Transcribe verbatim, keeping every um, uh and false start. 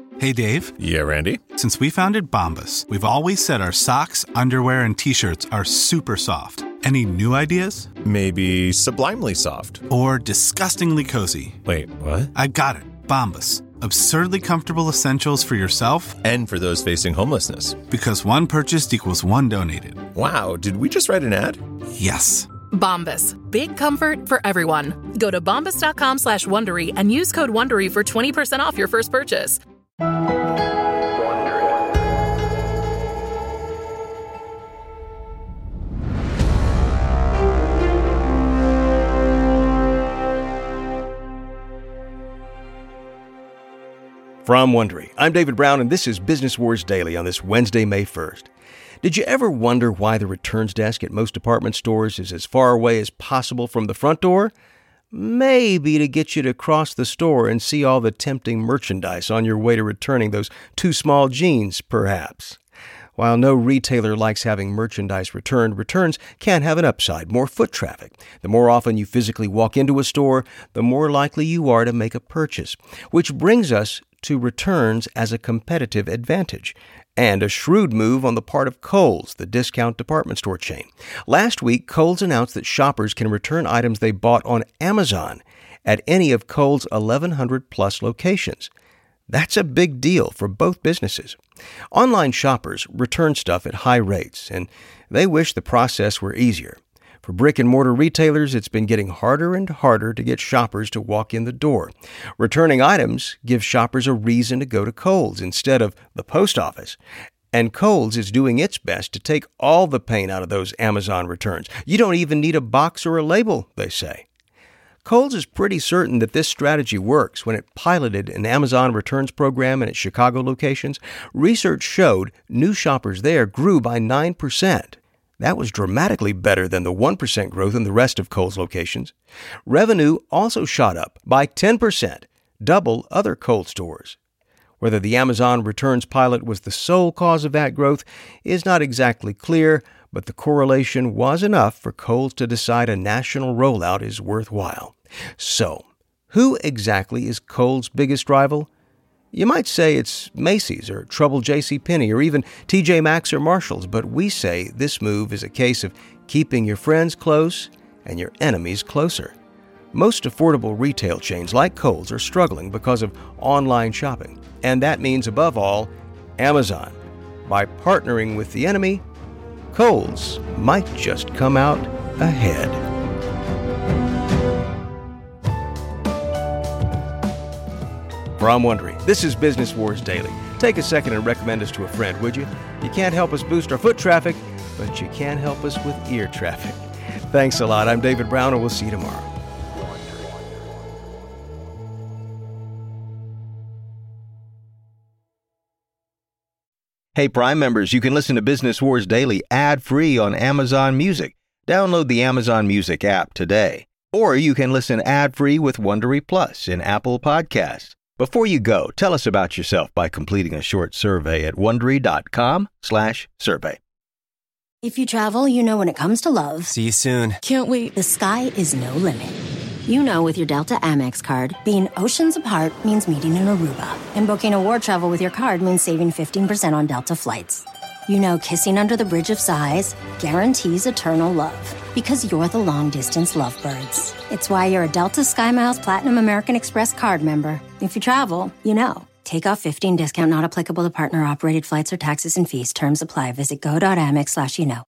Hey, Dave. Yeah, Randy? Since we founded Bombas, we've always said our socks, underwear, and T-shirts are super soft. Any new ideas? Maybe sublimely soft. Or disgustingly cozy. Wait, what? I got it. Bombas. Absurdly comfortable essentials for yourself and for those facing homelessness. Because one purchased equals one donated. Wow, did we just write an ad? Yes. Bombas. Big comfort for everyone. Go to bombas.com slash Wondery and use code Wondery for twenty percent off your first purchase. From Wondery, I'm David Brown, and this is Business Wars Daily on this Wednesday, May first. Did you ever wonder why the returns desk at most department stores is as far away as possible from the front door? Maybe to get you to cross the store and see all the tempting merchandise on your way to returning those too small jeans, perhaps. While no retailer likes having merchandise returned, returns can have an upside, more foot traffic. The more often you physically walk into a store, the more likely you are to make a purchase. Which brings us to returns as a competitive advantage, and a shrewd move on the part of Kohl's, the discount department store chain. Last week, Kohl's announced that shoppers can return items they bought on Amazon at any of Kohl's eleven hundred plus locations. That's a big deal for both businesses. Online shoppers return stuff at high rates, and they wish the process were easier. For brick-and-mortar retailers, it's been getting harder and harder to get shoppers to walk in the door. Returning items give shoppers a reason to go to Kohl's instead of the post office. And Kohl's is doing its best to take all the pain out of those Amazon returns. You don't even need a box or a label, they say. Kohl's is pretty certain that this strategy works. When it piloted an Amazon returns program in its Chicago locations, research showed new shoppers there grew by nine percent. That was dramatically better than the one percent growth in the rest of Kohl's locations. Revenue also shot up by ten percent, double other Kohl's stores. Whether the Amazon returns pilot was the sole cause of that growth is not exactly clear, but the correlation was enough for Kohl's to decide a national rollout is worthwhile. So, who exactly is Kohl's biggest rival? You might say it's Macy's or Trouble JCPenney or even T J Maxx or Marshall's, but we say this move is a case of keeping your friends close and your enemies closer. Most affordable retail chains like Kohl's are struggling because of online shopping, and that means, above all, Amazon. By partnering with the enemy, Kohl's might just come out ahead. From Wondery, this is Business Wars Daily. Take a second and recommend us to a friend, would you? You can't help us boost our foot traffic, but you can help us with ear traffic. Thanks a lot. I'm David Brown, and we'll see you tomorrow. Hey, Prime members, you can listen to Business Wars Daily ad-free on Amazon Music. Download the Amazon Music app today. Or you can listen ad-free with Wondery Plus in Apple Podcasts. Before you go, tell us about yourself by completing a short survey at Wondery.com slash survey. If you travel, you know when it comes to love. See you soon. Can't wait. The sky is no limit. You know with your Delta Amex card, being oceans apart means meeting in Aruba. And booking a war travel with your card means saving fifteen percent on Delta flights. You know kissing under the Bridge of Sighs guarantees eternal love. Because you're the long-distance lovebirds. It's why you're a Delta SkyMiles Platinum American Express card member. If you travel, you know. Take off fifteen discount not applicable to partner-operated flights or taxes and fees. Terms apply. Visit go.amex slash you know.